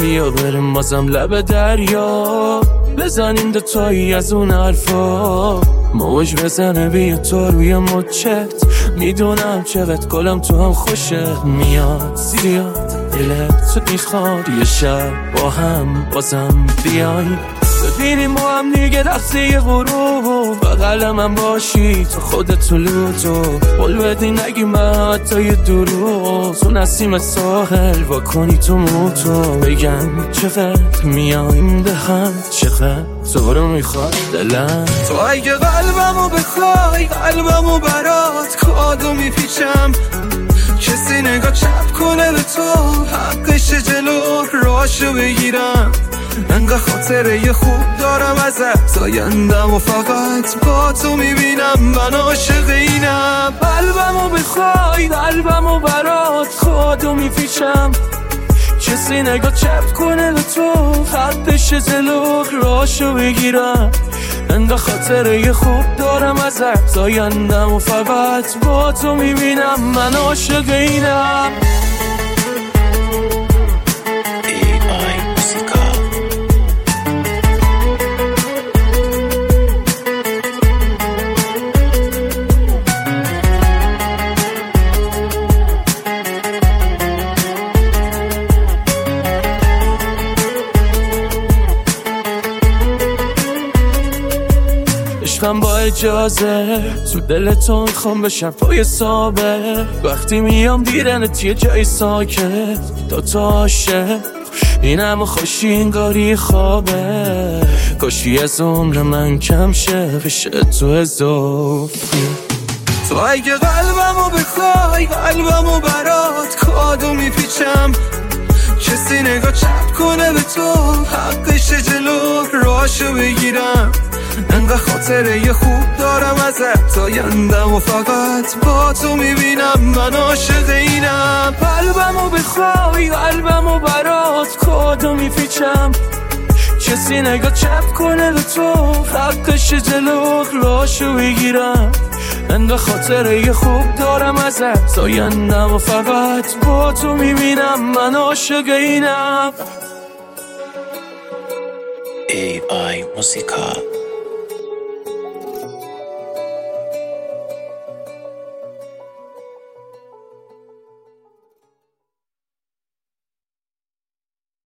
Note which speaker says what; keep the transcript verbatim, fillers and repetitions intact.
Speaker 1: بیا بریم بازم لب دریا، بزنیم دوتایی از اون حرفا، موج بزنه بیا تو روی مچت. میدونم چقدر گلم تو هم خوشت میاد، زیاد دلت تو میخواد یه شب با هم بازم بیاییم، ببینیم با هم دیگه رقصه غروب، بغل من باشی تو خودت تو لوتو، بول بدی نگی من حتی یه دروغ، تو نسیم ساحل با کنی تو موتو، بگم چقدر میاییم به هم، چقدر تو رو میخواد دلم.
Speaker 2: تو اگه قلبمو بخوای قلبمو برات کادو میپیچم، کسی نگاه چپ کنه به تو حقش جلو راشو بگیرم، انقدر خاطره خوب دارم ازت آیندم و فقط با تو میبینم، من عاشق اینم.
Speaker 1: قلبمو بخوای قلبمو برات کادو میپیچم، کسی نگاه چپ کنه به تو حقش جلو راشو بگیرم، انقدر خاطره خوب دارم ازت آیندم و فقط با تو میبینم، من عاشق اینم. عشقم با اجازه تو دلتون میخوام بشم پای صابه، وقتی میام دیرنت یه جای ساکت تا تا عاشق، این همه خوشی انگاری خوابه، کاشی از عمر من کم شه بشه تو اضافی.
Speaker 2: تو اگه قلبمو بخوای قلبمو برات کادو میپیچم، کسی نگاه چپ کنه به تو حقش جلو راشو بگیرم، انقدر خاطره خوب دارم ازت آیندم و فقط با تو میبینم، من عاشق اینم.
Speaker 1: قلبمو بخوای قلبمو برات کادو میپیچم، کسی نگاه چپ کنه به تو حقش جلو راشو بگیرم، انقدر خاطره خوب دارم ازت آیندم و فقط با تو میبینم، من عاشق اینم.
Speaker 3: ای آی موسیقا.